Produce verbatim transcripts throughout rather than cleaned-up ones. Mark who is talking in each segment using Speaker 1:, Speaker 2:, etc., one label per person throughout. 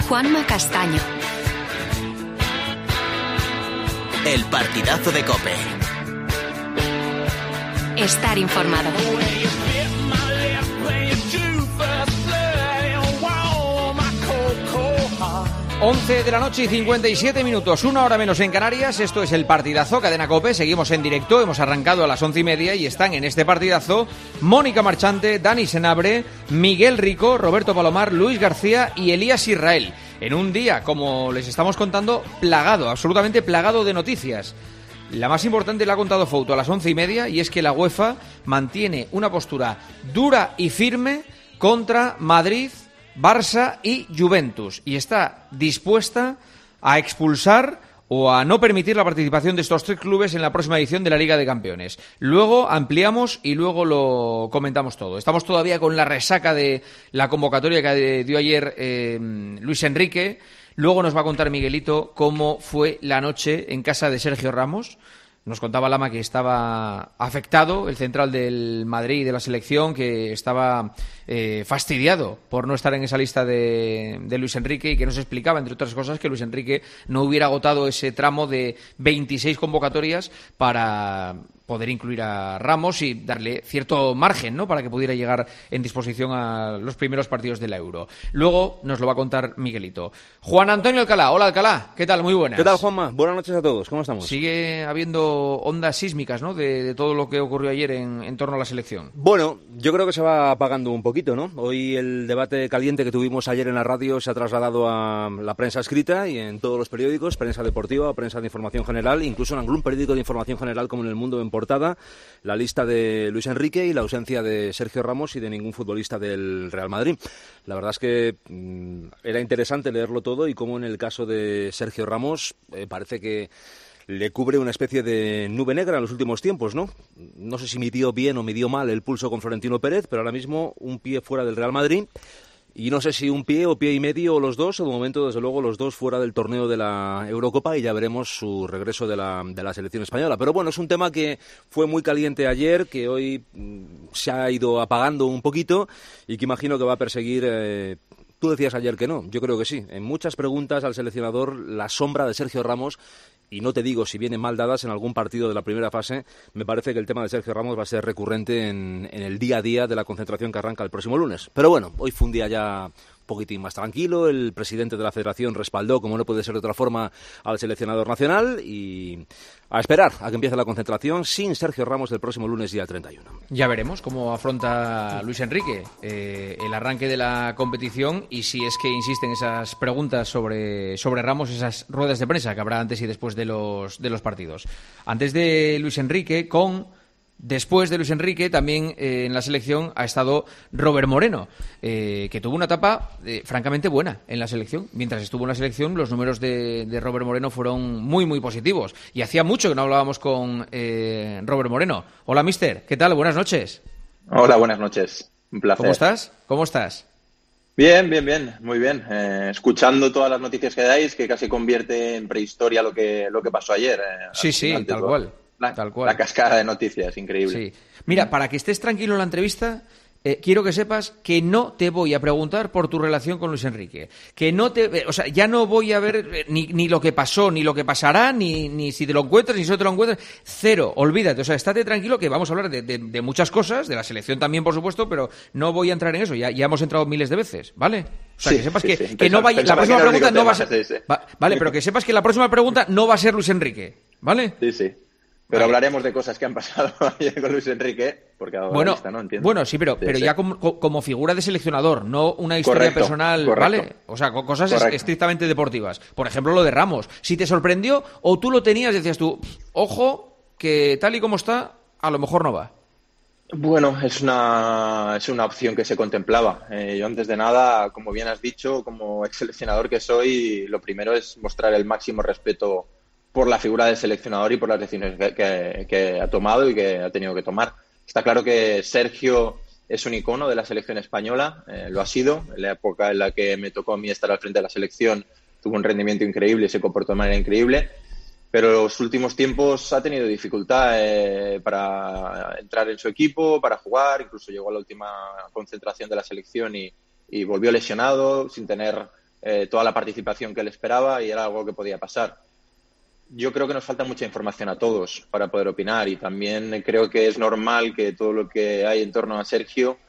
Speaker 1: Juanma Castaño.
Speaker 2: El partidazo de COPE.
Speaker 1: Estar informado.
Speaker 3: once de la noche y cincuenta y siete minutos, una hora menos en Canarias. Esto es el partidazo, Cadena COPE. Seguimos en directo, hemos arrancado a las once y media y están en este partidazo Mónica Marchante, Dani Senabre, Miguel Rico, Roberto Palomar, Luis García y Elías Israel. En un día, como les estamos contando, plagado, absolutamente plagado de noticias. La más importante la ha contado Fouto a las once y media, y es que la UEFA mantiene una postura dura y firme contra Madrid, Barça y Juventus, y está dispuesta a expulsar o a no permitir la participación de estos tres clubes en la próxima edición de la Liga de Campeones. Luego ampliamos y luego lo comentamos todo. Estamos todavía con la resaca de la convocatoria que dio ayer eh, Luis Enrique. Luego nos va a contar Miguelito cómo fue la noche en casa de Sergio Ramos. Nos contaba Lama que estaba afectado, el central del Madrid y de la selección, que estaba eh, fastidiado por no estar en esa lista de, de Luis Enrique, y que nos explicaba, entre otras cosas, que Luis Enrique no hubiera agotado ese tramo de veintiséis convocatorias para poder incluir a Ramos y darle cierto margen, ¿no?, para que pudiera llegar en disposición a los primeros partidos de la Euro. Luego nos lo va a contar Miguelito. Juan Antonio Alcalá. Hola, Alcalá. ¿Qué tal? Muy buenas.
Speaker 4: ¿Qué tal, Juanma? Buenas noches a todos. ¿Cómo estamos?
Speaker 3: Sigue habiendo ondas sísmicas, ¿no?, de, de todo lo que ocurrió ayer en, en torno a la selección.
Speaker 4: Bueno, yo creo que se va apagando un poquito, ¿no? Hoy el debate caliente que tuvimos ayer en la radio se ha trasladado a la prensa escrita y en todos los periódicos, prensa deportiva, prensa de información general, incluso en algún periódico de información general como en El Mundo en portada, la lista de Luis Enrique y la ausencia de Sergio Ramos y de ningún futbolista del Real Madrid. La verdad es que mmm, era interesante leerlo todo, y como en el caso de Sergio Ramos eh, parece que le cubre una especie de nube negra en los últimos tiempos, ¿no? No sé si midió bien o midió mal el pulso con Florentino Pérez, pero ahora mismo un pie fuera del Real Madrid. Y no sé si un pie o pie y medio o los dos, o de momento, desde luego, los dos fuera del torneo de la Eurocopa, y ya veremos su regreso de la, de la selección española. Pero bueno, es un tema que fue muy caliente ayer, que hoy mmm, se ha ido apagando un poquito y que imagino que va a perseguir... Eh, Tú decías ayer que no, yo creo que sí. En muchas preguntas al seleccionador, la sombra de Sergio Ramos, y no te digo si vienen mal dadas en algún partido de la primera fase, me parece que el tema de Sergio Ramos va a ser recurrente en, en el día a día de la concentración que arranca el próximo lunes. Pero bueno, hoy fue un día ya un poquitín más tranquilo. El presidente de la Federación respaldó, como no puede ser de otra forma, al seleccionador nacional, y a esperar a que empiece la concentración sin Sergio Ramos el próximo lunes, día treinta y uno.
Speaker 3: Ya veremos cómo afronta Luis Enrique eh, el arranque de la competición, y si es que insisten esas preguntas sobre, sobre Ramos, esas ruedas de prensa que habrá antes y después de los, de los partidos. Antes de Luis Enrique, con... Después de Luis Enrique, también eh, en la selección ha estado Robert Moreno, eh, que tuvo una etapa eh, francamente buena en la selección. Mientras estuvo en la selección, los números de, de Robert Moreno fueron muy, muy positivos. Y hacía mucho que no hablábamos con eh, Robert Moreno. Hola, mister. ¿Qué tal? Buenas noches.
Speaker 5: Hola, buenas noches. Un placer.
Speaker 3: ¿Cómo estás? ¿Cómo estás?
Speaker 5: Bien, bien, bien. Muy bien. Eh, escuchando todas las noticias que dais, que casi convierte en prehistoria lo que, lo que pasó ayer. Eh,
Speaker 3: sí, sí,
Speaker 5: final,
Speaker 3: tal
Speaker 5: todo.
Speaker 3: cual.
Speaker 5: La,
Speaker 3: Tal cual.
Speaker 5: la cascada de noticias, increíble.
Speaker 3: Sí. Mira, para que estés tranquilo en la entrevista, eh, quiero que sepas que no te voy a preguntar por tu relación con Luis Enrique. Que no te, eh, o sea, ya no voy a ver eh, ni, ni lo que pasó, ni lo que pasará, ni, ni si te lo encuentras, ni si no te lo encuentras. Cero, olvídate. O sea, estate tranquilo, que vamos a hablar de, de, de muchas cosas, de la selección también, por supuesto, pero no voy a entrar en eso. Ya, ya hemos entrado miles de veces, ¿ale? O sea,
Speaker 5: sí,
Speaker 3: que sepas
Speaker 5: sí,
Speaker 3: que,
Speaker 5: sí.
Speaker 3: que no vaya, la próxima pregunta no va a ser,
Speaker 5: sí, sí.
Speaker 3: Va, vale, pero que sepas que la próxima pregunta no va a ser Luis Enrique, ¿vale?
Speaker 5: Sí, sí. Pero vale. Hablaremos de cosas que han pasado ayer con Luis Enrique, porque ahora
Speaker 3: bueno,
Speaker 5: lista, ¿no? Entiendo.
Speaker 3: Bueno, sí, pero,
Speaker 5: sí,
Speaker 3: pero
Speaker 5: sí.
Speaker 3: ya como, como figura de seleccionador, no una historia
Speaker 5: correcto,
Speaker 3: personal,
Speaker 5: correcto.
Speaker 3: ¿vale? O sea, cosas
Speaker 5: correcto.
Speaker 3: estrictamente deportivas. Por ejemplo, lo de Ramos. Si te sorprendió o tú lo tenías, decías tú, ojo, que tal y como está, a lo mejor no va.
Speaker 5: Bueno, es una, es una opción que se contemplaba. Eh, yo antes de nada, como bien has dicho, como ex seleccionador que soy, lo primero es mostrar el máximo respeto por la figura del seleccionador y por las decisiones que, que, que ha tomado y que ha tenido que tomar. Está claro que Sergio es un icono de la selección española, eh, lo ha sido. En la época en la que me tocó a mí estar al frente de la selección, tuvo un rendimiento increíble y se comportó de manera increíble. Pero en los últimos tiempos ha tenido dificultad eh, para entrar en su equipo, para jugar. Incluso llegó a la última concentración de la selección y, y volvió lesionado, sin tener eh, toda la participación que él esperaba y era algo que podía pasar. Yo creo que nos falta mucha información a todos para poder opinar y también creo que es normal que todo lo que hay en torno a Sergio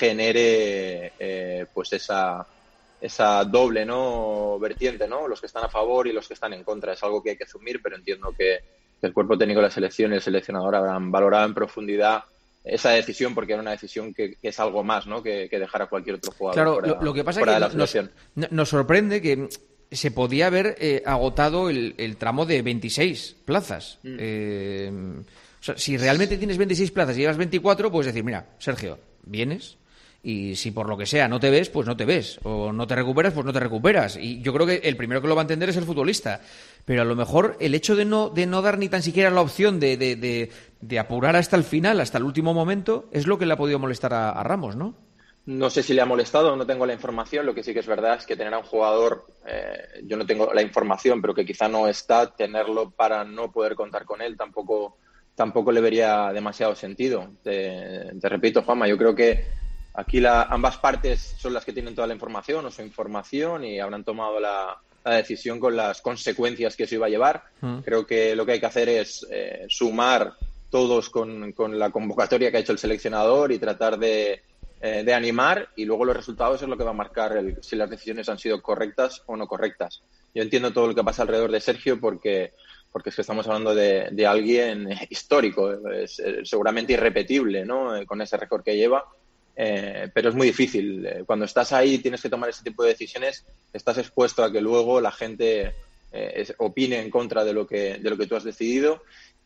Speaker 5: genere eh, pues esa, esa doble, ¿no?, vertiente, ¿no? Los que están a favor y los que están en contra. Es algo que hay que asumir, pero entiendo que, que el cuerpo técnico de la selección y el seleccionador habrán valorado en profundidad esa decisión, porque era una decisión que, que es algo más, ¿no?, que, que dejar a cualquier otro jugador
Speaker 3: claro,
Speaker 5: fuera,
Speaker 3: lo, lo que pasa
Speaker 5: fuera
Speaker 3: es
Speaker 5: de la
Speaker 3: que nos,
Speaker 5: selección.
Speaker 3: nos sorprende que se podía haber eh, agotado el, el tramo de veintiséis plazas. Mm. Eh, o sea, si realmente tienes veintiséis plazas y llevas veinticuatro, puedes decir, mira, Sergio, vienes y si por lo que sea no te ves, pues no te ves. O no te recuperas, pues no te recuperas. Y yo creo que el primero que lo va a entender es el futbolista. Pero a lo mejor el hecho de no, de no dar ni tan siquiera la opción de, de, de, de apurar hasta el final, hasta el último momento, es lo que le ha podido molestar a, a Ramos, ¿no?
Speaker 5: No sé si le ha molestado, no tengo la información. Lo que sí que es verdad es que tener a un jugador, eh, yo no tengo la información, pero que quizá no está, tenerlo para no poder contar con él tampoco, tampoco le vería demasiado sentido. Te, te repito, Juanma, yo creo que aquí la, ambas partes son las que tienen toda la información o su información y habrán tomado la, la decisión con las consecuencias que eso iba a llevar. Mm. Creo que lo que hay que hacer es eh, sumar todos con, con la convocatoria que ha hecho el seleccionador y tratar de de animar y luego los resultados es lo que va a marcar el, si las decisiones han sido correctas o no correctas. Yo entiendo todo lo que pasa alrededor de Sergio porque, porque es que estamos hablando de, de alguien histórico, es, es seguramente irrepetible, ¿no?, con ese récord que lleva, eh, pero es muy difícil. Cuando estás ahí y tienes que tomar ese tipo de decisiones, estás expuesto a que luego la gente eh, es, opine en contra de lo que, de lo que tú has decidido.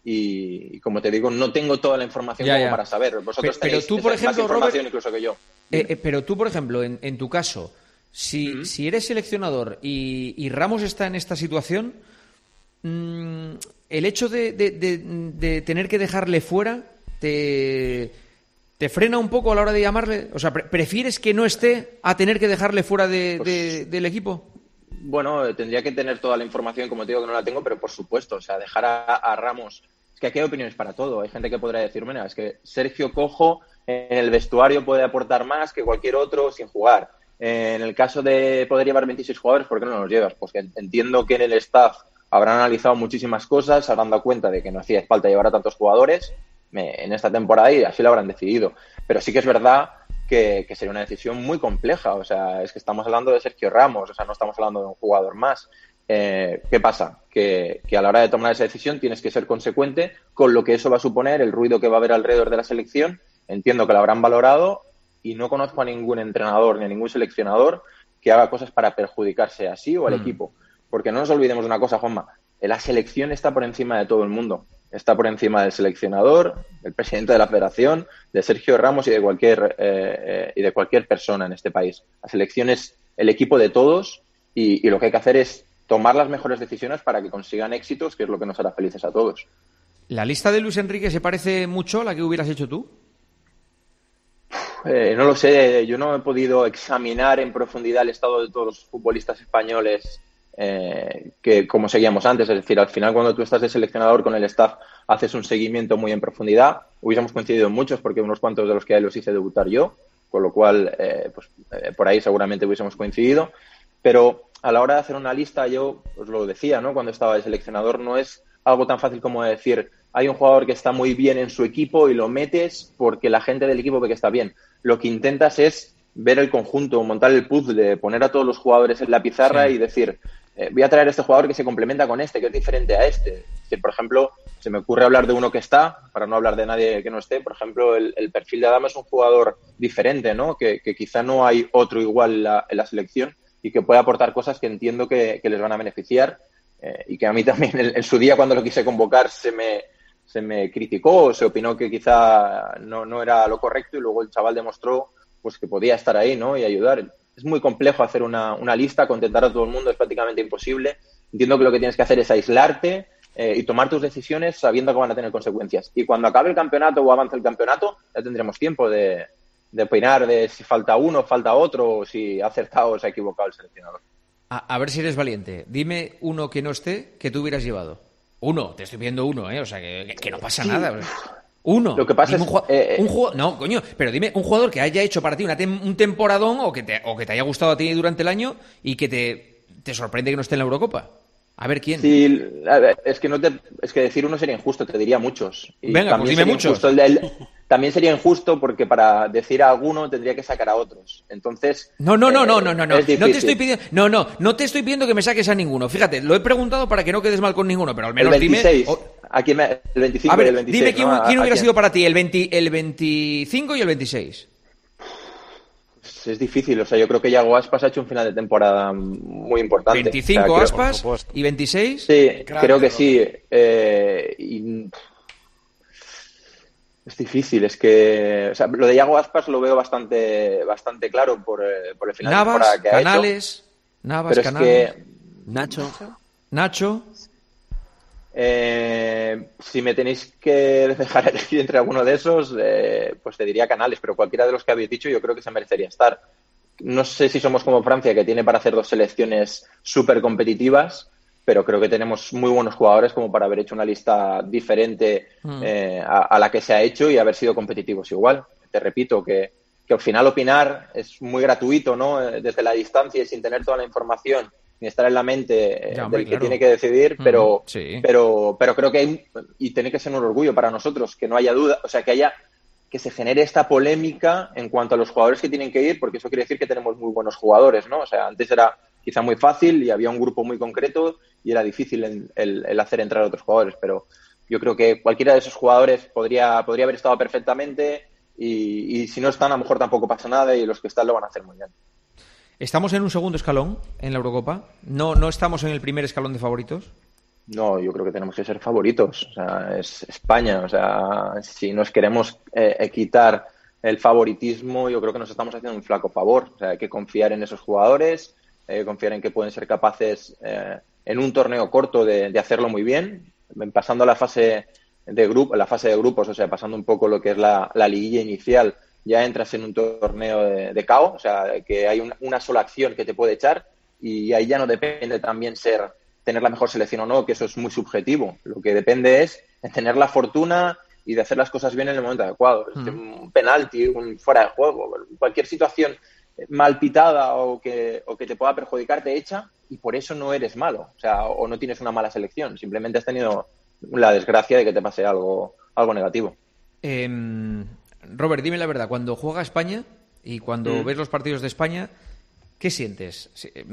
Speaker 5: Y, y como te digo, no tengo toda la información ya, como ya. para saber. Vosotros
Speaker 3: pero,
Speaker 5: tenéis
Speaker 3: pero tú, por ejemplo,
Speaker 5: más información
Speaker 3: Robert,
Speaker 5: incluso que yo.
Speaker 3: Eh, eh, pero tú, por ejemplo, en, en tu caso, si, uh-huh. si eres seleccionador y, y Ramos está en esta situación, mmm, el hecho de, de, de, de tener que dejarle fuera te, te frena un poco a la hora de llamarle. O sea, pre- ¿prefieres que no esté a tener que dejarle fuera de, pues, de, del equipo?
Speaker 5: Bueno, tendría que tener toda la información, como te digo que no la tengo, pero por supuesto, o sea, dejar a, a Ramos. Es que aquí hay opiniones para todo. Hay gente que podrá decir, mira, es que Sergio Cojo en el vestuario puede aportar más que cualquier otro sin jugar. En el caso de poder llevar veintiséis jugadores, ¿por qué no los llevas? Pues que entiendo que en el staff habrán analizado muchísimas cosas, se habrán dado cuenta de que no hacía falta llevar a tantos jugadores en esta temporada y así lo habrán decidido. Pero sí que es verdad que, que sería una decisión muy compleja. O sea, es que estamos hablando de Sergio Ramos, o sea, no estamos hablando de un jugador más. Eh, ¿Qué pasa? Que, que a la hora de tomar esa decisión tienes que ser consecuente con lo que eso va a suponer, el ruido que va a haber alrededor de la selección. Entiendo que lo habrán valorado y no conozco a ningún entrenador ni a ningún seleccionador que haga cosas para perjudicarse así o al mm. equipo. Porque no nos olvidemos de una cosa, Juanma, la selección está por encima de todo el mundo. Está por encima del seleccionador, del presidente de la federación, de Sergio Ramos y de cualquier eh, eh, y de cualquier persona en este país. La selección es el equipo de todos y, y lo que hay que hacer es tomar las mejores decisiones para que consigan éxitos, que es lo que nos hará felices a todos.
Speaker 3: ¿La lista de Luis Enrique se parece mucho a la que hubieras hecho tú?
Speaker 5: Eh, no lo sé, yo no he podido examinar en profundidad el estado de todos los futbolistas españoles eh, que como seguíamos antes, es decir, al final cuando tú estás de seleccionador con el staff haces un seguimiento muy en profundidad. Hubiésemos coincidido en muchos porque unos cuantos de los que hay los hice debutar yo, con lo cual eh, pues, eh, por ahí seguramente hubiésemos coincidido, pero a la hora de hacer una lista yo os lo decía, ¿no?, cuando estaba de seleccionador, no es algo tan fácil como decir hay un jugador que está muy bien en su equipo y lo metes porque la gente del equipo ve que está bien. Lo que intentas es ver el conjunto, montar el puzzle, poner a todos los jugadores en la pizarra sí. y decir, eh, voy a traer a este jugador que se complementa con este, que es diferente a este. Es decir, por ejemplo, se me ocurre hablar de uno que está, para no hablar de nadie que no esté. Por ejemplo, el, el perfil de Adama es un jugador diferente, ¿no?, que, que quizá no hay otro igual en la, en la selección y que puede aportar cosas que entiendo que, que les van a beneficiar eh, y que a mí también en, en su día cuando lo quise convocar se me... se me criticó o se opinó que quizá no, no era lo correcto y luego el chaval demostró pues que podía estar ahí, ¿no?, y ayudar. Es muy complejo hacer una, una lista, contentar a todo el mundo es prácticamente imposible. Entiendo que lo que tienes que hacer es aislarte eh, y tomar tus decisiones sabiendo que van a tener consecuencias. Y cuando acabe el campeonato o avance el campeonato ya tendremos tiempo de, de opinar de si falta uno, falta otro o si ha acertado o se ha equivocado el seleccionador.
Speaker 3: A, a ver si eres valiente. Dime uno que no esté que tú hubieras llevado. Uno, te estoy pidiendo uno, ¿eh? O sea, que, que no pasa
Speaker 5: sí.
Speaker 3: nada. Uno.
Speaker 5: Lo que pasa
Speaker 3: dime
Speaker 5: es...
Speaker 3: Un ju-
Speaker 5: eh,
Speaker 3: un jugador, no, coño, pero dime un jugador que haya hecho para ti una tem- un temporadón o que, te, o que te haya gustado a ti durante el año y que te, te sorprende que no esté en la Eurocopa. A ver quién.
Speaker 5: Sí, a ver, es que no te, es que decir uno sería injusto, te diría muchos. Y
Speaker 3: Venga, pues dime
Speaker 5: sería
Speaker 3: muchos.
Speaker 5: injusto el de él- también sería injusto porque para decir a alguno tendría que sacar a otros. Entonces.
Speaker 3: No, no, no,
Speaker 5: eh,
Speaker 3: no, no, no, no.
Speaker 5: es
Speaker 3: No te
Speaker 5: difícil.
Speaker 3: estoy pidiendo, no, no, no te estoy pidiendo que me saques a ninguno. Fíjate, lo he preguntado para que no quedes mal con ninguno, pero al menos
Speaker 5: el veintiséis.
Speaker 3: dime. oh,
Speaker 5: ¿A quién me- el veinticinco
Speaker 3: a ver,
Speaker 5: y el veintiséis.
Speaker 3: dime quién,
Speaker 5: ¿no? ¿A-
Speaker 3: quién
Speaker 5: a
Speaker 3: hubiera
Speaker 5: quién?
Speaker 3: sido para ti el, veinte, el veinticinco y el veintiséis.
Speaker 5: Es difícil, o sea, yo creo que Yago Aspas ha hecho un final de temporada muy importante.
Speaker 3: veinticinco
Speaker 5: O sea, creo-
Speaker 3: Aspas
Speaker 6: por supuesto.
Speaker 3: y veintiséis.
Speaker 5: Sí,
Speaker 6: Grande,
Speaker 5: creo que
Speaker 6: Robert.
Speaker 5: sí. Eh, y- Es difícil, es que o sea, lo de Yago Aspas lo veo bastante bastante claro por, eh, por el final de
Speaker 3: Navas,
Speaker 5: temporada que ha hecho.
Speaker 3: Canales, Navas,
Speaker 5: Pero es
Speaker 3: Canales,
Speaker 5: que
Speaker 4: Nacho.
Speaker 3: Nacho.
Speaker 5: eh, si me tenéis que dejar elegir entre alguno de esos, eh, pues te diría Canales, pero cualquiera de los que habéis dicho yo creo que se merecería estar. No sé si somos como Francia, que tiene para hacer dos selecciones súper competitivas, pero creo que tenemos muy buenos jugadores como para haber hecho una lista diferente
Speaker 3: Mm.
Speaker 5: eh, a, a la que se ha hecho y haber sido competitivos igual. Te repito que, que al final opinar es muy gratuito, ¿no? Eh, Desde la distancia y sin tener toda la información ni estar en la mente eh,
Speaker 3: Ya, hombre,
Speaker 5: del que
Speaker 3: claro.
Speaker 5: tiene que decidir,
Speaker 3: Mm,
Speaker 5: pero,
Speaker 3: sí.
Speaker 5: pero, pero creo que hay, y tiene que ser un orgullo para nosotros, que no haya duda, o sea, que haya que se genere esta polémica en cuanto a los jugadores que tienen que ir, porque eso quiere decir que tenemos muy buenos jugadores, ¿no? O sea, antes era quizá muy fácil y había un grupo muy concreto y era difícil el, el, el hacer entrar a otros jugadores, pero yo creo que cualquiera de esos jugadores podría, podría haber estado perfectamente y, y si no están, a lo mejor tampoco pasa nada y los que están lo van a hacer muy bien.
Speaker 3: ¿Estamos en un segundo escalón en la Eurocopa? ¿No, no estamos en el primer escalón de favoritos?
Speaker 5: No, yo creo que tenemos que ser favoritos. O sea, es España. O sea, si nos queremos eh, quitar el favoritismo, yo creo que nos estamos haciendo un flaco favor. O sea, hay que confiar en esos jugadores, hay que confiar en que pueden ser capaces eh, en un torneo corto de, de hacerlo muy bien, pasando a la fase de grupo, la fase de grupos, o sea, pasando un poco lo que es la, la liguilla inicial, ya entras en un torneo de, de caos, o sea, que hay una, una sola acción que te puede echar y ahí ya no depende también ser tener la mejor selección o no, que eso es muy subjetivo. Lo que depende es de tener la fortuna y de hacer las cosas bien en el momento adecuado. Mm. Un penalti, un fuera de juego, cualquier situación mal pitada o que, o que te pueda perjudicar te echa y por eso no eres malo, o sea, o no tienes una mala selección, simplemente has tenido la desgracia de que te pase algo, algo negativo.
Speaker 3: Eh, Robert, dime la verdad, cuando juega España y cuando mm. ves los partidos de España, ¿qué sientes?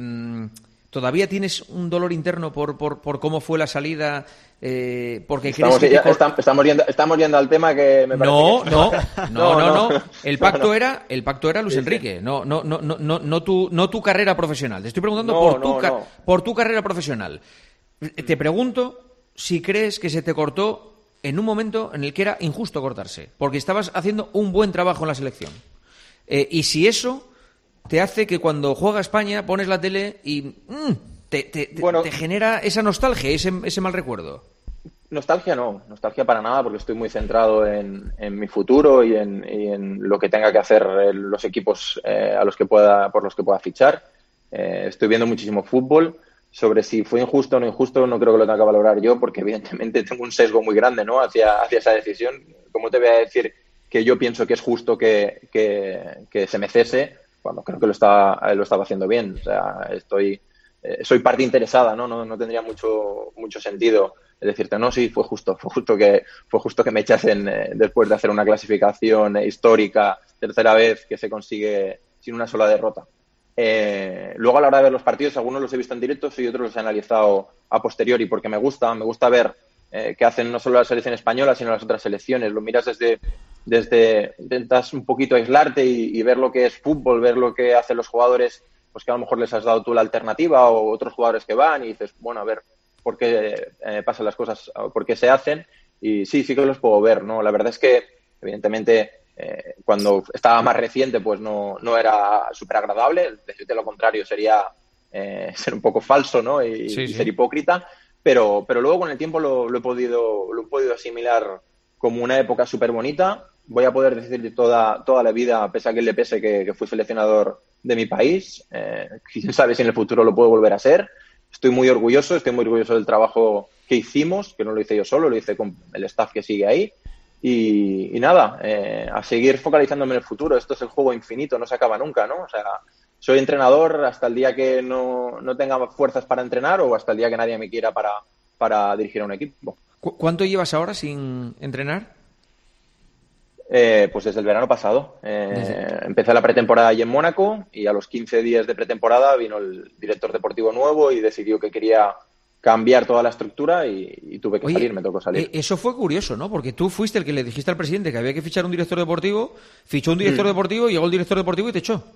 Speaker 3: ¿Todavía tienes un dolor interno por, por, por cómo fue la salida? Eh, porque
Speaker 5: estamos,
Speaker 3: crees que
Speaker 5: ya,
Speaker 3: te...
Speaker 5: estamos, estamos, yendo, estamos yendo al tema que me parece
Speaker 3: no,
Speaker 5: que...
Speaker 3: no, no, no, no. El pacto
Speaker 5: no, no.
Speaker 3: era, el pacto era Luis
Speaker 5: sí,
Speaker 3: Enrique,
Speaker 5: sí.
Speaker 3: no, no, no, no, no, no tu, no tu carrera profesional. Te estoy preguntando
Speaker 5: no,
Speaker 3: por, tu
Speaker 5: no,
Speaker 3: ca-
Speaker 5: no.
Speaker 3: por tu carrera profesional. Te pregunto si crees que se te cortó en un momento en el que era injusto cortarse, porque estabas haciendo un buen trabajo en la selección. Eh, y si eso te hace que cuando juega España pones la tele y mmm, te, te, te, bueno, te genera esa nostalgia, ese, ese mal recuerdo.
Speaker 5: Nostalgia no, nostalgia para nada, porque estoy muy centrado en, en mi futuro y en, y en lo que tenga que hacer los equipos eh, a los que pueda, por los que pueda fichar. Eh, estoy viendo muchísimo fútbol. Sobre si fue injusto o no injusto, no creo que lo tenga que valorar yo, porque evidentemente tengo un sesgo muy grande, ¿no?, hacia, hacia esa decisión. ¿Cómo te voy a decir que yo pienso que es justo que, que, que se me cese cuando creo que lo estaba, lo estaba haciendo bien? O sea, estoy, eh, soy parte interesada, ¿no? No, no tendría mucho, mucho sentido decirte, no, sí, fue justo, fue justo que, fue justo que me echasen eh, después de hacer una clasificación histórica, tercera vez que se consigue sin una sola derrota. Eh, luego a la hora de ver los partidos, algunos los he visto en directo y otros los he analizado a posteriori porque me gusta, me gusta ver eh, qué hacen no solo la selección española sino las otras selecciones. Lo miras desde, desde intentas un poquito aislarte y, y ver lo que es fútbol, ver lo que hacen los jugadores, pues que a lo mejor les has dado tú la alternativa o otros jugadores que van y dices, bueno, a ver por qué eh, pasan las cosas, por qué se hacen y sí, sí que los puedo ver, ¿no? La verdad es que evidentemente Eh, cuando estaba más reciente pues no, no era súper agradable, decirte lo contrario sería eh, ser un poco falso, ¿no? y,
Speaker 3: sí,
Speaker 5: y
Speaker 3: sí.
Speaker 5: ser hipócrita, pero, pero luego con el tiempo lo, lo, he podido, lo he podido asimilar como una época súper bonita. Voy a poder decir toda, toda la vida, pese a que le pese que, que fui seleccionador de mi país, eh, quién sabe si en el futuro lo puedo volver a ser. Estoy muy orgulloso, estoy muy orgulloso del trabajo que hicimos, que no lo hice yo solo, lo hice con el staff que sigue ahí. y, y nada, eh, a seguir focalizándome en el futuro. Esto es el juego infinito, no se acaba nunca, ¿no? O sea, soy entrenador hasta el día que no, no tenga fuerzas para entrenar o hasta el día que nadie me quiera para, para dirigir a un equipo.
Speaker 3: ¿Cu- ¿Cuánto llevas ahora sin entrenar?
Speaker 5: Eh, pues desde el verano pasado. Eh, desde... Empecé la pretemporada allí en Mónaco y a los quince días de pretemporada vino el director deportivo nuevo y decidió que quería cambiar toda la estructura y, y tuve que Oye, salir, me tocó salir.
Speaker 3: Eso fue curioso, ¿no? Porque tú fuiste el que le dijiste al presidente que había que fichar un director deportivo, fichó un director mm. deportivo, llegó el director deportivo y te echó.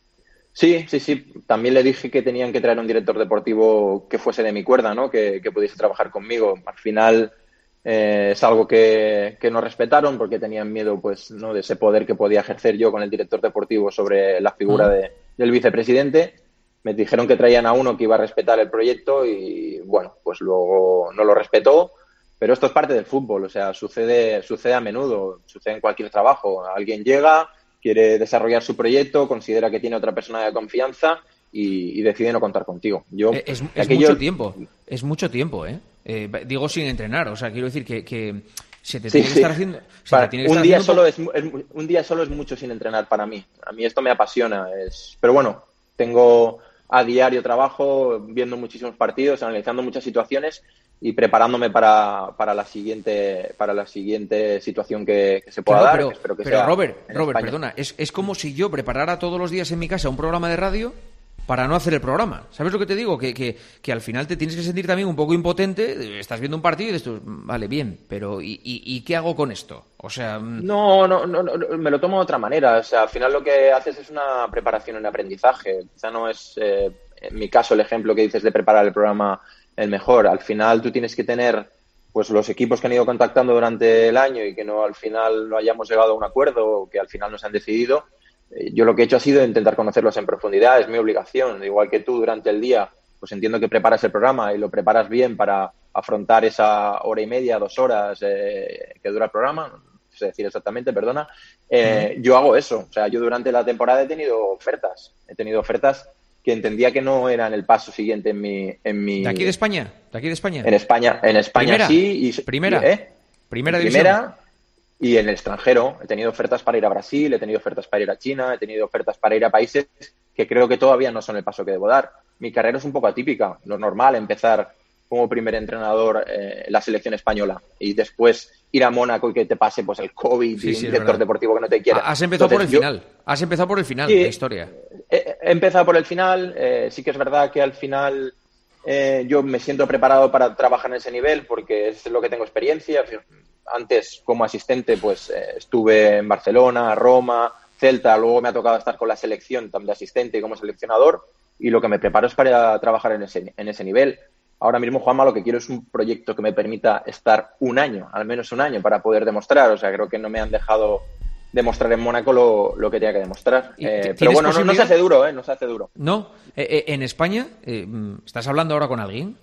Speaker 5: Sí, sí, sí. También le dije que tenían que traer un director deportivo que fuese de mi cuerda, ¿no? Que, que pudiese trabajar conmigo. Al final eh, es algo que, que no respetaron porque tenían miedo, pues, ¿no? De ese poder que podía ejercer yo con el director deportivo sobre la figura mm. de, del vicepresidente. Me dijeron que traían a uno que iba a respetar el proyecto y, bueno, pues luego no lo respetó. Pero esto es parte del fútbol, o sea, sucede, sucede a menudo, sucede en cualquier trabajo. Alguien llega, quiere desarrollar su proyecto, considera que tiene otra persona de confianza y, y decide no contar contigo. Yo,
Speaker 3: es es aquello... mucho tiempo, es mucho tiempo, ¿eh? eh digo sin entrenar, o sea, quiero decir que, que se te sí, tiene que sí. estar haciendo...
Speaker 5: Para,
Speaker 3: tiene que
Speaker 5: un,
Speaker 3: estar
Speaker 5: día
Speaker 3: haciendo...
Speaker 5: solo es, es, un día solo es mucho sin entrenar para mí. A mí esto me apasiona, es... pero bueno, tengo a diario trabajo viendo muchísimos partidos, analizando muchas situaciones y preparándome para, para la siguiente para la siguiente situación que, que se pueda
Speaker 3: claro,
Speaker 5: dar.
Speaker 3: Pero,
Speaker 5: que espero que
Speaker 3: pero
Speaker 5: sea
Speaker 3: Robert, Robert,
Speaker 5: España.
Speaker 3: perdona, es, es como si yo preparara todos los días en mi casa un programa de radio para no hacer el programa. ¿Sabes lo que te digo? Que, que, que al final te tienes que sentir también un poco impotente. Estás viendo un partido y dices, vale, bien, pero ¿y, y, y qué hago con esto? O sea...
Speaker 5: No, no, no, no, me lo tomo de otra manera. O sea, al final lo que haces es una preparación en aprendizaje. Quizá no es, eh, en mi caso, el ejemplo que dices de preparar el programa el mejor. Al final tú tienes que tener pues los equipos que han ido contactando durante el año y que no al final no hayamos llegado a un acuerdo o que al final no se han decidido. Yo lo que he hecho ha sido intentar conocerlos en profundidad, es mi obligación. Igual que tú durante el día, pues entiendo que preparas el programa y lo preparas bien para afrontar esa hora y media, dos horas eh, que dura el programa, no sé decir exactamente, perdona. Eh, yo hago eso. O sea, yo durante la temporada he tenido ofertas. He tenido ofertas que entendía que no eran el paso siguiente en mi... En mi...
Speaker 3: ¿De aquí de España? ¿De aquí de España?
Speaker 5: En España, en España
Speaker 3: ¿Primera?
Speaker 5: sí. Y,
Speaker 3: ¿Primera?
Speaker 5: ¿eh?
Speaker 3: ¿Primera
Speaker 5: en
Speaker 3: división?
Speaker 5: Primera y en el extranjero. He tenido ofertas para ir a Brasil, he tenido ofertas para ir a China, he tenido ofertas para ir a países que creo que todavía no son el paso que debo dar. Mi carrera es un poco atípica. No es normal empezar como primer entrenador eh, en la selección española y después ir a Mónaco y que te pase pues el COVID sí, y un sí, director deportivo que no te quiera.
Speaker 3: Has empezado Entonces, por el yo, final. Has empezado por el final
Speaker 5: sí,
Speaker 3: de la historia.
Speaker 5: He, he empezado por el final. Eh, sí que es verdad que al final eh, yo me siento preparado para trabajar en ese nivel porque es lo que tengo experiencia. Antes, como asistente, pues eh, estuve en Barcelona, Roma, Celta. Luego me ha tocado estar con la selección, tanto de asistente como seleccionador. Y lo que me preparo es para trabajar en ese, en ese nivel. Ahora mismo, Juanma, lo que quiero es un proyecto que me permita estar un año, al menos un año, para poder demostrar. O sea, creo que no me han dejado demostrar en Mónaco lo, lo que tenía que demostrar. Eh, pero bueno, no, no se hace duro, ¿eh? No se hace duro.
Speaker 3: No. Eh, eh, ¿En España eh, estás hablando ahora con alguien?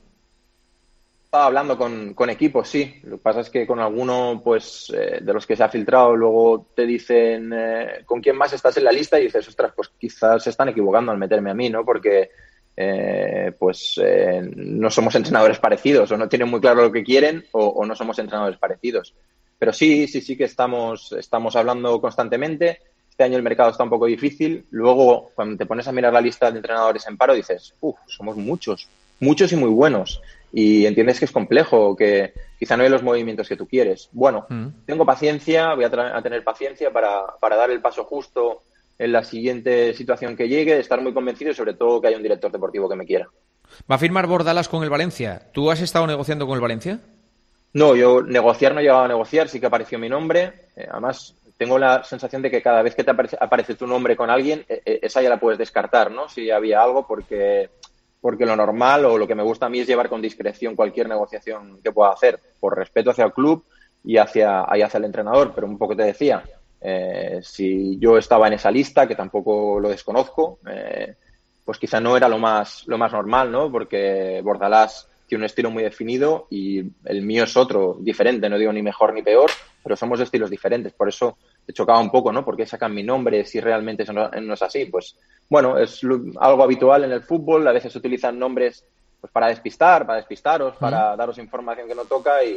Speaker 5: Estaba hablando con, con equipos, sí. Lo que pasa es que con alguno, pues, eh, de los que se ha filtrado, luego te dicen eh, con quién más estás en la lista y dices, ostras, pues quizás se están equivocando al meterme a mí, ¿no? Porque... Eh, pues eh, no somos entrenadores parecidos o no tienen muy claro lo que quieren o, o no somos entrenadores parecidos. Pero sí, sí, sí que estamos, estamos hablando constantemente. Este año el mercado está un poco difícil. Luego, cuando te pones a mirar la lista de entrenadores en paro, dices, uff, somos muchos, muchos y muy buenos. Y entiendes que es complejo, que quizá no hay los movimientos que tú quieres. Bueno, mm. tengo paciencia, voy a, tra- a tener paciencia para, para dar el paso justo en la siguiente situación que llegue, estar muy convencido y sobre todo que haya un director deportivo que me quiera.
Speaker 3: ¿Va a firmar Bordalás con el Valencia? ¿Tú has estado negociando con el Valencia?
Speaker 5: No, yo negociar no he llegado a negociar, sí que apareció mi nombre. Eh, además, tengo la sensación de que cada vez que te aparece, aparece tu nombre con alguien, eh, esa ya la puedes descartar, ¿no? Si había algo, porque, porque lo normal o lo que me gusta a mí es llevar con discreción cualquier negociación que pueda hacer, por respeto hacia el club y hacia, y hacia el entrenador. Pero un poco te decía... Eh, si yo estaba en esa lista, que tampoco lo desconozco, eh, pues quizá no era lo más lo más normal, ¿no? Porque Bordalás tiene un estilo muy definido y el mío es otro, diferente, no digo ni mejor ni peor, pero somos de estilos diferentes, por eso te chocaba un poco, ¿no? ¿Por qué sacan mi nombre si realmente eso no, no es así? Pues bueno, es lo, algo habitual en el fútbol, a veces se utilizan nombres pues para despistar, para despistaros, para daros información que no toca y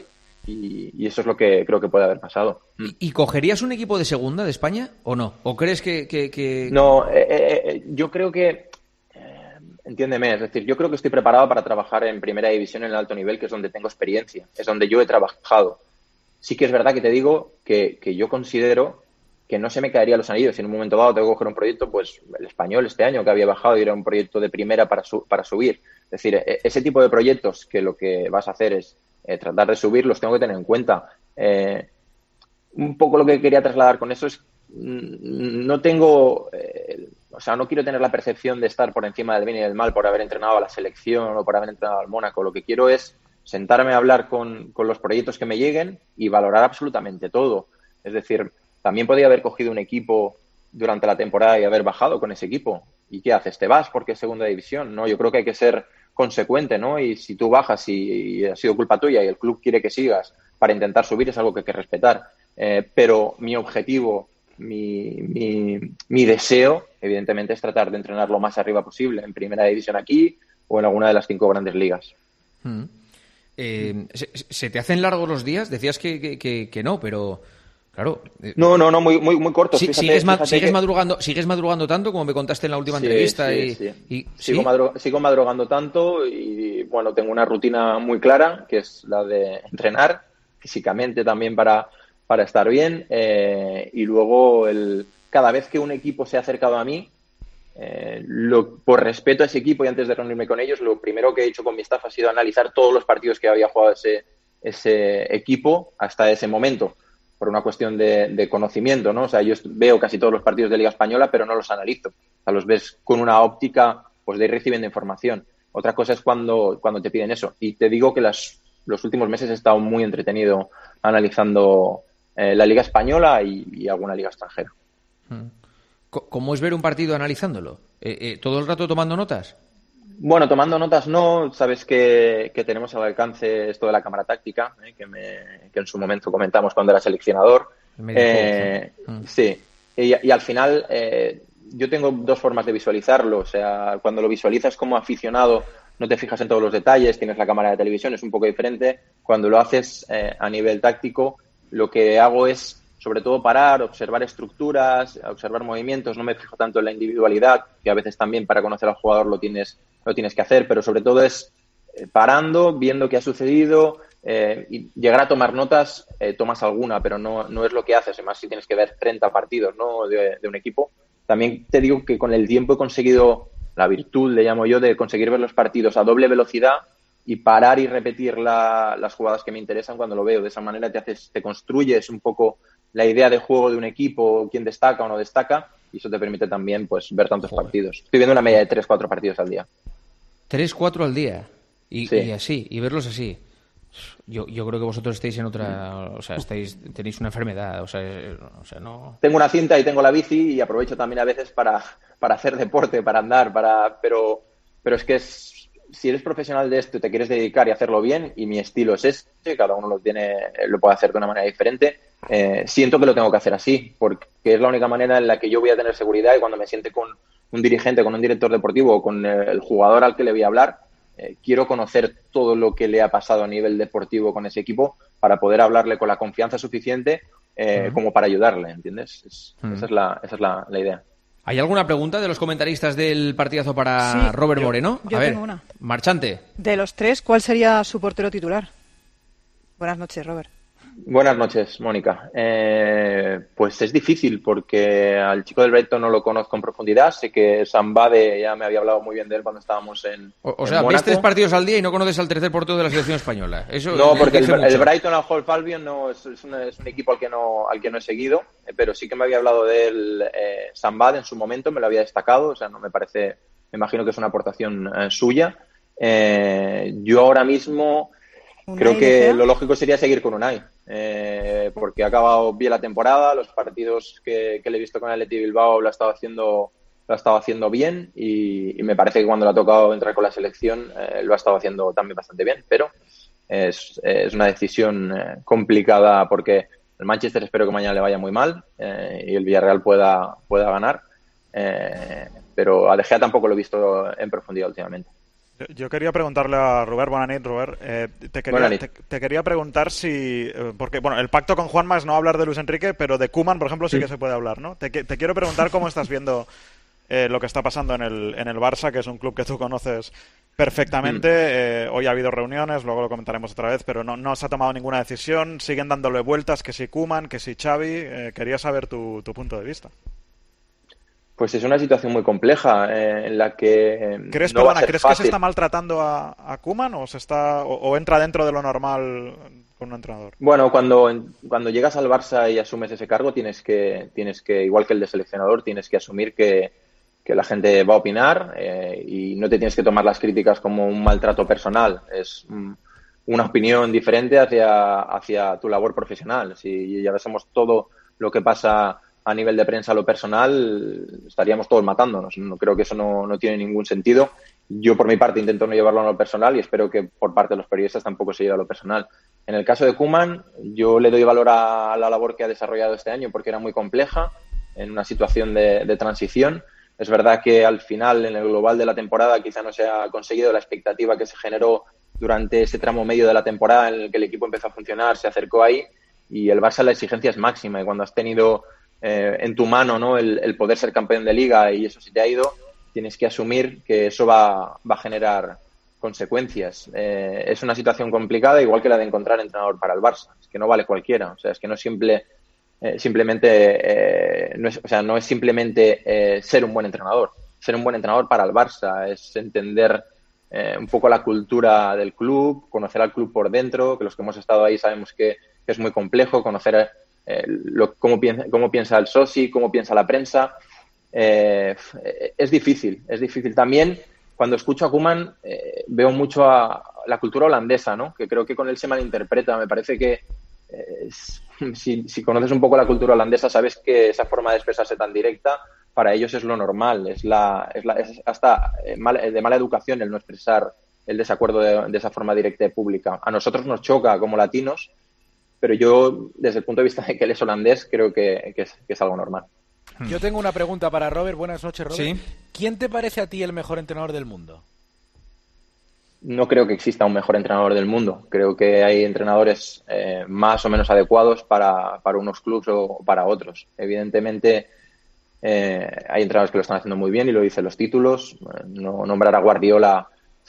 Speaker 5: y, y eso es lo que creo que puede haber pasado.
Speaker 3: ¿Y, y cogerías un equipo de segunda de España o no? ¿O crees que...? que, que...
Speaker 5: No, eh, eh, yo creo que... Eh, entiéndeme, es decir, yo creo que estoy preparado para trabajar en primera división en el alto nivel, que es donde tengo experiencia, es donde yo he trabajado. Sí que es verdad que te digo que, que yo considero que no se me caerían los anillos. Si en un momento dado tengo que coger un proyecto, pues el Español este año que había bajado y era un proyecto de primera para, su, para subir. Es decir, ese tipo de proyectos que lo que vas a hacer es eh, tratar de subir, los tengo que tener en cuenta. Eh, un poco lo que quería trasladar con eso es no tengo, eh, o sea, no quiero tener la percepción de estar por encima del bien y del mal por haber entrenado a la selección o por haber entrenado al Mónaco. Lo que quiero es sentarme a hablar con, con los proyectos que me lleguen y valorar absolutamente todo. Es decir, también podría haber cogido un equipo durante la temporada y haber bajado con ese equipo. ¿Y qué haces? ¿Te vas porque es segunda división? No, yo creo que hay que ser consecuente, ¿no? Y si tú bajas y, y ha sido culpa tuya y el club quiere que sigas para intentar subir, es algo que hay que respetar. Eh, pero mi objetivo, mi, mi, mi deseo, evidentemente, es tratar de entrenar lo más arriba posible, en primera división aquí o en alguna de las cinco grandes ligas.
Speaker 3: Mm. Eh, ¿se, ¿Se te hacen largos los días? Decías que, que, que, que no, pero claro. Eh,
Speaker 5: no, no, no, muy, muy, muy cortos.
Speaker 3: Sí,
Speaker 5: fíjate,
Speaker 3: sigues,
Speaker 5: fíjate
Speaker 3: sigues
Speaker 5: que...
Speaker 3: madrugando, sigues madrugando tanto como me contaste en la última
Speaker 5: sí,
Speaker 3: entrevista
Speaker 5: sí,
Speaker 3: y,
Speaker 5: sí.
Speaker 3: y
Speaker 5: sigo,
Speaker 3: ¿sí?
Speaker 5: madru- sigo madrugando tanto y bueno, tengo una rutina muy clara que es la de entrenar físicamente también para, para estar bien eh, y luego el cada vez que un equipo se ha acercado a mí, eh, lo, por respeto a ese equipo y antes de reunirme con ellos, lo primero que he hecho con mi staff ha sido analizar todos los partidos que había jugado ese, ese equipo hasta ese momento, por una cuestión de, de conocimiento, ¿no? O sea, yo veo casi todos los partidos de Liga Española, pero no los analizo. O sea, los ves con una óptica pues de ir recibiendo información. Otra cosa es cuando, cuando te piden eso. Y te digo que las, los últimos meses he estado muy entretenido analizando eh, la Liga Española y, y alguna liga extranjera.
Speaker 3: ¿Cómo es ver un partido analizándolo? Eh, eh, ¿Todo el rato tomando notas?
Speaker 5: Bueno, tomando notas no. Sabes que, que tenemos al alcance esto de la cámara táctica, eh, que, me, que en su momento comentamos cuando era seleccionador. Eh, ¿no? mm. Sí, y, y al final eh, yo tengo dos formas de visualizarlo. O sea, cuando lo visualizas como aficionado no te fijas en todos los detalles, tienes la cámara de televisión, es un poco diferente. Cuando lo haces eh, a nivel táctico, lo que hago es sobre todo parar, observar estructuras, observar movimientos, no me fijo tanto en la individualidad, que a veces también para conocer al jugador lo tienes, lo tienes que hacer, pero sobre todo es eh, parando, viendo qué ha sucedido eh, y llegar a tomar notas, eh, tomas alguna, pero no, no es lo que haces, además si tienes que ver treinta partidos, ¿no? de, de un equipo. También te digo que con el tiempo he conseguido la virtud, le llamo yo, de conseguir ver los partidos a doble velocidad y parar y repetir la, las jugadas que me interesan cuando lo veo. De esa manera te haces, te construyes un poco la idea de juego de un equipo, quién destaca o no destaca, y eso te permite también pues ver tantos Joder. partidos. Estoy viendo una media de tres cuatro partidos al día.
Speaker 3: tres cuatro al día? Y,
Speaker 5: sí.
Speaker 3: y así, y verlos así. Yo, yo creo que vosotros estáis en otra... O sea, estáis tenéis una enfermedad, o sea, o sea, no...
Speaker 5: Tengo una cinta y tengo la bici y aprovecho también a veces para, para hacer deporte, para andar, para pero, pero es que es... Si eres profesional de esto y te quieres dedicar y hacerlo bien, y mi estilo es este, cada uno lo tiene, lo puede hacer de una manera diferente, eh, siento que lo tengo que hacer así, porque es la única manera en la que yo voy a tener seguridad y cuando me siente con un dirigente, con un director deportivo o con el jugador al que le voy a hablar, eh, quiero conocer todo lo que le ha pasado a nivel deportivo con ese equipo para poder hablarle con la confianza suficiente eh, uh-huh. como para ayudarle, ¿entiendes? Es, uh-huh. Esa es la, esa es la, la idea.
Speaker 3: ¿Hay alguna pregunta de los comentaristas del partidazo para
Speaker 6: sí,
Speaker 3: Robert
Speaker 6: yo,
Speaker 3: Moreno?
Speaker 6: Yo
Speaker 3: a
Speaker 6: tengo
Speaker 3: ver,
Speaker 6: una.
Speaker 3: Marchante.
Speaker 6: De los tres, ¿cuál sería su portero titular? Buenas noches, Robert.
Speaker 5: Buenas noches, Mónica. Eh, pues es difícil porque al chico del Brighton no lo conozco en profundidad. Sé que Sambade ya me había hablado muy bien de él cuando estábamos en
Speaker 3: O, o
Speaker 5: en
Speaker 3: sea,
Speaker 5: Mónaco.
Speaker 3: ves tres partidos al día y no conoces al tercer portero de la selección española. Eso
Speaker 5: no, porque el,
Speaker 3: el
Speaker 5: Brighton al Hove Albion no, es, es, un, es un equipo al que no al que no he seguido, eh, pero sí que me había hablado de él eh, Sambade en su momento, me lo había destacado. O sea, no me parece, me imagino que es una aportación eh, suya. Eh, yo ahora mismo... Creo que lo lógico sería seguir con Unai, eh, porque ha acabado bien la temporada, los partidos que, que le he visto con el Athletic Bilbao lo ha estado haciendo, lo ha estado haciendo bien y, y me parece que cuando le ha tocado entrar con la selección eh, lo ha estado haciendo también bastante bien, pero es, es una decisión eh, complicada porque el Manchester espero que mañana le vaya muy mal eh, y el Villarreal pueda, pueda ganar, eh, pero a De Gea tampoco lo he visto en profundidad últimamente.
Speaker 7: Yo quería preguntarle a Robert, buenas noches, Robert, eh, te, quería, te, te quería preguntar si, eh, porque bueno, el pacto con Juanma es no hablar de Luis Enrique, pero de Koeman, por ejemplo, sí, sí que se puede hablar, ¿no? Te, te quiero preguntar cómo estás viendo eh, lo que está pasando en el, en el Barça, que es un club que tú conoces perfectamente. Eh, hoy ha habido reuniones, luego lo comentaremos otra vez, pero no, no se ha tomado ninguna decisión, siguen dándole vueltas, que si Koeman, que si Xavi, eh, quería saber tu, tu punto de vista.
Speaker 5: Pues es una situación muy compleja eh, en la que eh,
Speaker 7: ¿Crees,
Speaker 5: no
Speaker 7: perdona,
Speaker 5: va a ser
Speaker 7: ¿crees
Speaker 5: fácil.
Speaker 7: que se está maltratando a, a Koeman o se está o, o entra dentro de lo normal con un entrenador?
Speaker 5: Bueno, cuando, cuando llegas al Barça y asumes ese cargo, tienes que, tienes que, igual que el de seleccionador, tienes que asumir que, que la gente va a opinar eh, y no te tienes que tomar las críticas como un maltrato personal. Es mm, una opinión diferente hacia, hacia tu labor profesional. Si ya sabemos todo lo que pasa a nivel de prensa, lo personal, estaríamos todos matándonos. No creo que eso no, no tiene ningún sentido. Yo, por mi parte, intento no llevarlo a lo personal y espero que por parte de los periodistas tampoco se lleve a lo personal. En el caso de Koeman, yo le doy valor a la labor que ha desarrollado este año porque era muy compleja, en una situación de, de transición. Es verdad que al final, en el global de la temporada, quizá no se ha conseguido la expectativa que se generó durante ese tramo medio de la temporada en el que el equipo empezó a funcionar, se acercó ahí y el Barça la exigencia es máxima y cuando has tenido Eh, en tu mano, ¿no? El, el poder ser campeón de liga y eso se te ha ido, tienes que asumir que eso va, va a generar consecuencias. Eh, es una situación complicada, igual que la de encontrar entrenador para el Barça. Es que no vale cualquiera. O sea, es que no es simple, eh, simplemente, eh, no es, o sea, no es simplemente eh, ser un buen entrenador. Ser un buen entrenador para el Barça es entender eh, un poco la cultura del club, conocer al club por dentro, que los que hemos estado ahí sabemos que, que es muy complejo, conocer Eh, lo, cómo, piensa, cómo piensa el soci, cómo piensa la prensa. Eh, es difícil, es difícil. También, cuando escucho a Koeman, eh, veo mucho a la cultura holandesa, ¿no? Que creo que con él se malinterpreta. Me parece que eh, si, si conoces un poco la cultura holandesa, sabes que esa forma de expresarse tan directa, para ellos es lo normal. Es, la, es, la, es hasta mal, de mala educación el no expresar el desacuerdo de, de esa forma directa y pública. A nosotros nos choca como latinos, pero yo, desde el punto de vista de que él es holandés, creo que, que, es, que es algo normal.
Speaker 8: Yo tengo una pregunta para Robert. Buenas noches, Robert.
Speaker 3: Sí.
Speaker 8: ¿Quién te parece a ti el mejor entrenador del mundo?
Speaker 5: No creo que exista un mejor entrenador del mundo. Creo que hay entrenadores eh, más o menos adecuados para, para unos clubes o para otros. Evidentemente, eh, hay entrenadores que lo están haciendo muy bien y lo dicen los títulos. No nombrar a Guardiola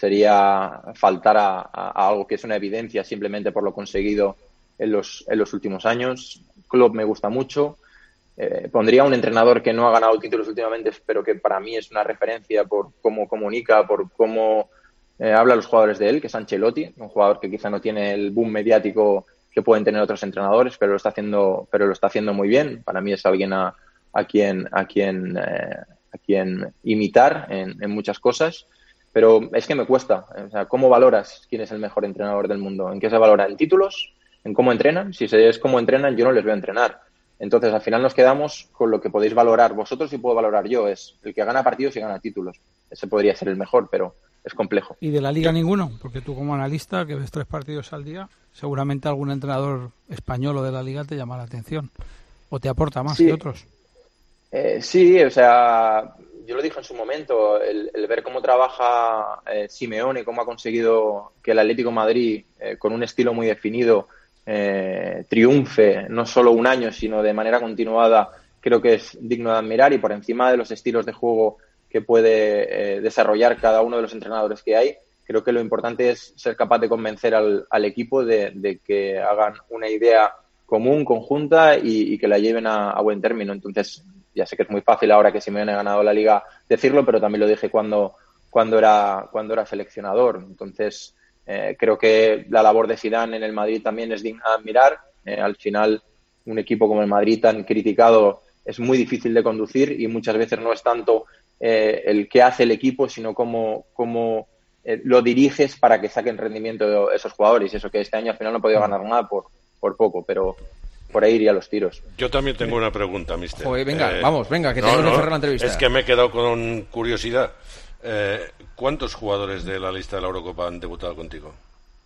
Speaker 5: sería faltar a, a, a algo que es una evidencia simplemente por lo conseguido en los, en los últimos años. Klopp me gusta mucho. Eh, pondría un entrenador que no ha ganado títulos últimamente, pero que para mí es una referencia por cómo comunica, por cómo eh, habla a los jugadores de él, que es Ancelotti, un jugador que quizá no tiene el boom mediático que pueden tener otros entrenadores, pero lo está haciendo, pero lo está haciendo muy bien. Para mí es alguien a, a quien, a quien, eh, a quien imitar en, en muchas cosas. Pero es que me cuesta. O sea, ¿cómo valoras quién es el mejor entrenador del mundo? ¿En qué se valora? ¿En títulos? ¿En cómo entrenan? Si es cómo entrenan, yo no les veo entrenar. Entonces, al final nos quedamos con lo que podéis valorar vosotros y puedo valorar yo. Es el que gana partidos y gana títulos. Ese podría ser el mejor, pero es complejo.
Speaker 9: ¿Y de la Liga ninguno? Porque tú como analista, que ves tres partidos al día, seguramente algún entrenador español o de la Liga te llama la atención. ¿O te aporta más
Speaker 5: sí.
Speaker 9: que otros?
Speaker 5: Eh, sí, o sea, yo lo dije en su momento, el, el ver cómo trabaja eh, Simeone, cómo ha conseguido que el Atlético de Madrid, eh, con un estilo muy definido, Eh, triunfe no solo un año sino de manera continuada, creo que es digno de admirar y por encima de los estilos de juego que puede eh, desarrollar cada uno de los entrenadores que hay, creo que lo importante es ser capaz de convencer al, al equipo de, de que hagan una idea común, conjunta y, y que la lleven a, a buen término. Entonces, ya sé que es muy fácil ahora que Simeone ha ganado la Liga decirlo, pero también lo dije cuando, cuando, era, cuando era seleccionador. Entonces, Eh, creo que la labor de Zidane en el Madrid también es digna de admirar. Eh, al final, un equipo como el Madrid tan criticado es muy difícil de conducir y muchas veces no es tanto eh, el que hace el equipo, sino cómo, cómo eh, lo diriges para que saquen rendimiento esos jugadores. Y eso que este año al final no ha podido ganar nada por, por poco, pero por ahí iría los tiros.
Speaker 10: Yo también tengo una pregunta, mister.
Speaker 3: Joder, venga,
Speaker 10: eh,
Speaker 3: vamos, venga, que
Speaker 10: no,
Speaker 3: tenemos
Speaker 10: no,
Speaker 3: que cerrar la entrevista.
Speaker 10: Es que me he quedado con curiosidad. Eh, ¿Cuántos jugadores de la lista de la Eurocopa han debutado contigo?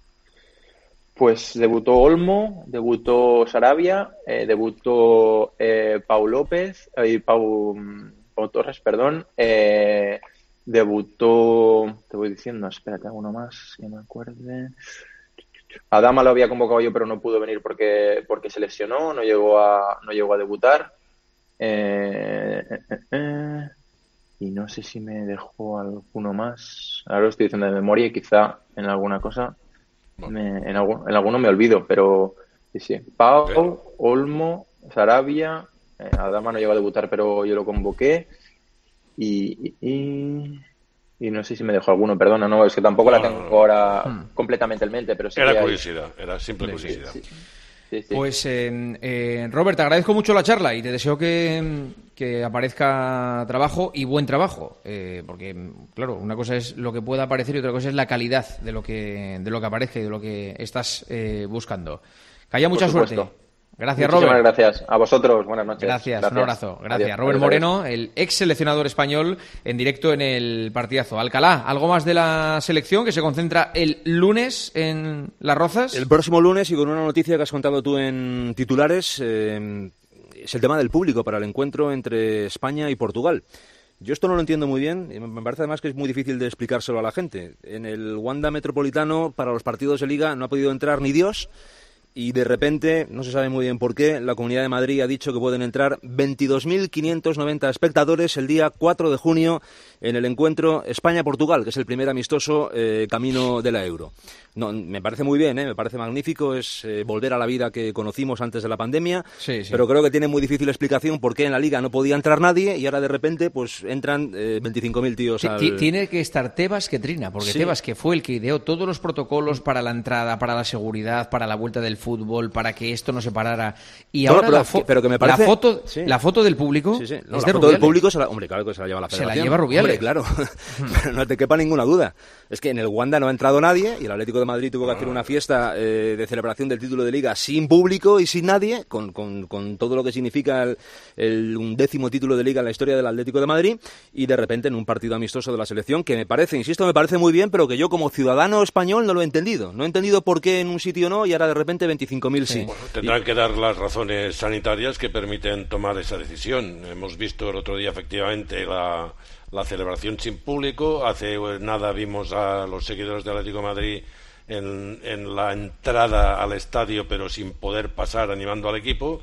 Speaker 5: Pues debutó Olmo, debutó Sarabia, eh, debutó eh, Pau López, eh, Pau, Pau Torres, perdón, eh, debutó, te voy diciendo, espérate, uno más, que me acuerde. Adama lo había convocado yo, pero no pudo venir porque porque se lesionó, no llegó a no llegó a debutar. Eh, eh, eh, eh. Y no sé si me dejó alguno más. Ahora lo estoy diciendo de memoria y quizá en alguna cosa, me, en, algún, en alguno me olvido, pero sí, sí. Pau, Olmo, Sarabia, eh, Adama no llegó a debutar, pero yo lo convoqué. Y, y, y, y no sé si me dejó alguno, perdona, no, es que tampoco no, la tengo no, no. ahora hmm. completamente en mente, pero sí
Speaker 10: Era
Speaker 5: que
Speaker 10: curiosidad, hay... era simple curiosidad. Sí, sí.
Speaker 3: Sí, sí. Pues, eh, eh, Robert, te agradezco mucho la charla y te deseo que, que aparezca trabajo y buen trabajo, eh, porque, claro, una cosa es lo que pueda aparecer y otra cosa es la calidad de lo que, de lo que aparezca y de lo que estás eh, buscando. Que haya mucha suerte. Gracias,
Speaker 5: Muchísimas
Speaker 3: Robert.
Speaker 5: gracias. A vosotros, buenas noches.
Speaker 3: Gracias,
Speaker 5: gracias.
Speaker 3: un abrazo. Gracias.
Speaker 5: Adiós.
Speaker 3: Robert
Speaker 5: Adiós.
Speaker 3: Moreno, el ex seleccionador español, en directo en el partidazo. Alcalá, ¿algo más de la selección que se concentra el lunes en Las Rozas?
Speaker 4: El próximo lunes, y con una noticia que has contado tú en titulares, eh, es el tema del público para el encuentro entre España y Portugal. Yo esto no lo entiendo muy bien, y me parece además que es muy difícil de explicárselo a la gente. En el Wanda Metropolitano, para los partidos de Liga, no ha podido entrar ni Dios. Y de repente, no se sabe muy bien por qué, la Comunidad de Madrid ha dicho que pueden entrar veintidós mil quinientos noventa espectadores el día cuatro de junio en el encuentro España-Portugal, que es el primer amistoso eh, camino de la Euro. No, me parece muy bien, ¿eh? Me parece magnífico, es eh, volver a la vida que conocimos antes de la pandemia,
Speaker 3: sí, sí.
Speaker 4: Pero creo que tiene muy difícil explicación por qué en la Liga no podía entrar nadie y ahora de repente pues entran eh, veinticinco mil tíos al...
Speaker 3: Tiene que estar Tebas que trina, porque sí. Tebas, que fue el que ideó todos los protocolos para la entrada, para la seguridad, para la vuelta del fútbol, para que esto no se parara. Y
Speaker 4: no,
Speaker 3: ahora
Speaker 4: pero,
Speaker 3: la, fo-
Speaker 4: pero que me parece...
Speaker 3: la, foto,
Speaker 4: sí.
Speaker 3: la foto del público
Speaker 4: sí, sí. No,
Speaker 3: es
Speaker 4: la
Speaker 3: de
Speaker 4: foto
Speaker 3: Rubiales.
Speaker 4: del público, se la... hombre, claro que se la lleva la Federación.
Speaker 3: Se la lleva Rubiales.
Speaker 4: Hombre, claro. Pero no te quepa ninguna duda. Es que en el Wanda no ha entrado nadie y el Atlético de Madrid tuvo que hacer una fiesta eh, de celebración del título de Liga sin público y sin nadie, con, con, con todo lo que significa el, el undécimo título de Liga en la historia del Atlético de Madrid, y de repente en un partido amistoso de la selección que me parece, insisto, me parece muy bien, pero que yo como ciudadano español no lo he entendido. No he entendido por qué en un sitio no y ahora de repente veinticinco mil sí.
Speaker 10: Bueno, tendrán y... que dar las razones sanitarias que permiten tomar esa decisión. Hemos visto el otro día efectivamente la... la celebración sin público. Hace nada vimos a los seguidores del Atlético de Madrid en, en la entrada al estadio, pero sin poder pasar animando al equipo,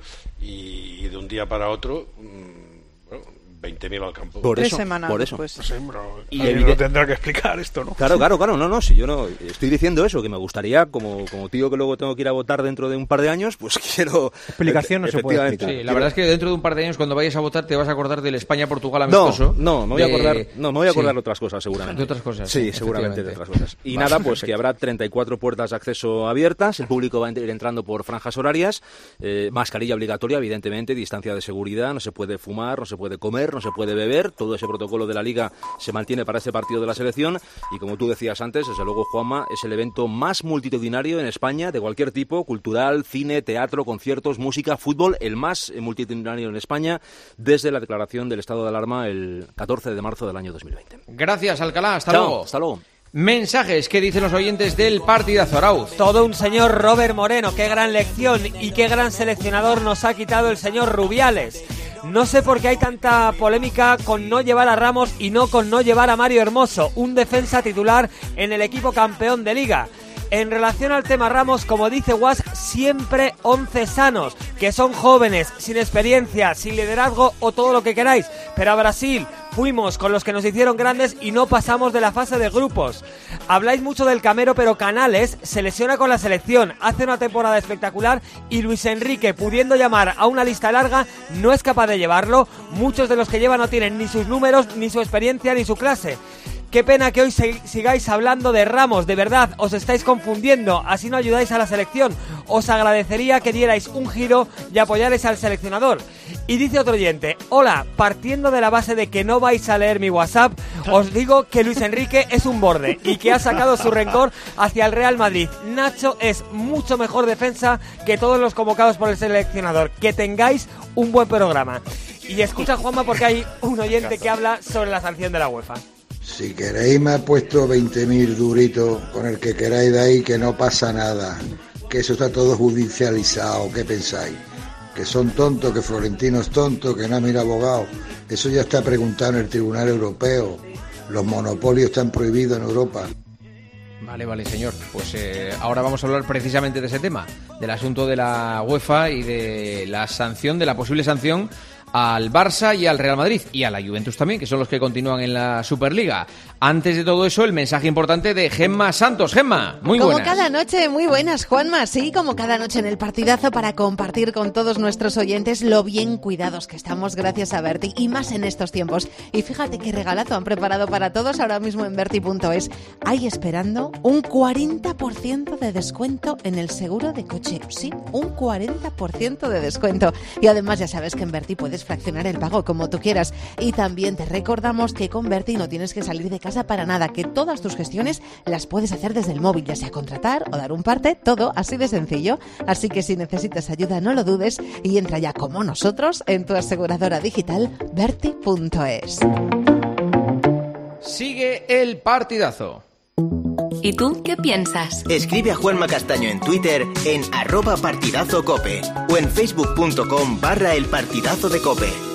Speaker 10: y, y de un día para otro bueno, veinte mil al campo.
Speaker 6: Por eso, por eso.
Speaker 7: Pues, sí, bro,
Speaker 4: y
Speaker 7: alguien lo tendrá que explicar esto, ¿no?
Speaker 4: Claro, claro, claro, no, no, si yo no estoy diciendo eso, que me gustaría, como, como tío que luego tengo que ir a votar dentro de un par de años, pues quiero...
Speaker 8: Explicación no se puede explicar.
Speaker 3: Sí, la verdad es que dentro de un par de años, cuando vayas a votar, te vas a acordar del España-Portugal amistoso.
Speaker 4: No, no, me voy a acordar, de... no, me voy a acordar sí. de otras cosas, seguramente.
Speaker 3: De otras cosas.
Speaker 4: Sí, seguramente de otras cosas. Y vale, nada, pues perfecto. Que habrá treinta y cuatro puertas de acceso abiertas, el público va a ir entrando por franjas horarias, eh, mascarilla obligatoria, evidentemente, distancia de seguridad, no se puede fumar, no se puede comer, no se puede beber. Todo ese protocolo de la Liga se mantiene para este partido de la selección y, como tú decías antes, desde luego, Juanma, es el evento más multitudinario en España de cualquier tipo, cultural, cine, teatro, conciertos, música, fútbol, el más multitudinario en España desde la declaración del estado de alarma el catorce de marzo del año dos mil veinte.
Speaker 3: Gracias, Alcalá. Hasta
Speaker 4: Chao,
Speaker 3: luego.
Speaker 4: Hasta luego.
Speaker 3: Mensajes, ¿qué dicen los oyentes del partidazo, Arauz?
Speaker 11: Todo un señor Robert Moreno, qué gran lección y qué gran seleccionador nos ha quitado el señor Rubiales. No sé por qué hay tanta polémica con no llevar a Ramos y no con no llevar a Mario Hermoso, un defensa titular en el equipo campeón de Liga. En relación al tema Ramos, como dice Guas, siempre once sanos, que son jóvenes, sin experiencia, sin liderazgo o todo lo que queráis. Pero a Brasil fuimos con los que nos hicieron grandes y no pasamos de la fase de grupos. Habláis mucho del Camero, pero Canales se lesiona con la selección, hace una temporada espectacular y Luis Enrique, pudiendo llamar a una lista larga, no es capaz de llevarlo. Muchos de los que lleva no tienen ni sus números, ni su experiencia, ni su clase. Qué pena que hoy sigáis hablando de Ramos, de verdad, os estáis confundiendo, así no ayudáis a la selección. Os agradecería que dierais un giro y apoyarais al seleccionador. Y dice otro oyente, hola, partiendo de la base de que no vais a leer mi WhatsApp, os digo que Luis Enrique es un borde y que ha sacado su rencor hacia el Real Madrid. Nacho es mucho mejor defensa que todos los convocados por el seleccionador. Que tengáis un buen programa. Y escucha, Juanma, porque hay un oyente que habla sobre la sanción de la UEFA.
Speaker 12: Si queréis me ha puesto veinte mil duritos con el que queráis de ahí, que no pasa nada, que eso está todo judicializado. ¿Qué pensáis? Que son tontos, que Florentino es tonto, que no mira abogado. Eso ya está preguntado en el Tribunal Europeo. Los monopolios están prohibidos en Europa.
Speaker 3: Vale, vale, señor. Pues eh, ahora vamos a hablar precisamente de ese tema, del asunto de la UEFA y de la sanción, de la posible sanción al Barça y al Real Madrid y a la Juventus también, que son los que continúan en la Superliga. Antes de todo eso, el mensaje importante de Gemma Santos. Gemma, muy buenas.
Speaker 13: Como cada noche, muy buenas, Juanma. Sí, como cada noche en el partidazo, para compartir con todos nuestros oyentes lo bien cuidados que estamos gracias a Berti, y más en estos tiempos. Y fíjate qué regalazo han preparado para todos ahora mismo en Berti punto es. Hay esperando un cuarenta por ciento de descuento en el seguro de coche. Sí, un cuarenta por ciento de descuento. Y además ya sabes que en Berti puedes fraccionar el pago como tú quieras. Y también te recordamos que con Berti no tienes que salir de casa para nada, que todas tus gestiones las puedes hacer desde el móvil, ya sea contratar o dar un parte, todo así de sencillo. Así que si necesitas ayuda, no lo dudes y entra ya como nosotros en tu aseguradora digital Berti punto es.
Speaker 3: Sigue el partidazo.
Speaker 1: ¿Y tú qué piensas?
Speaker 2: Escribe a Juanma Castaño en Twitter en arroba partidazo cope o en facebook punto com barra el partidazo de cope.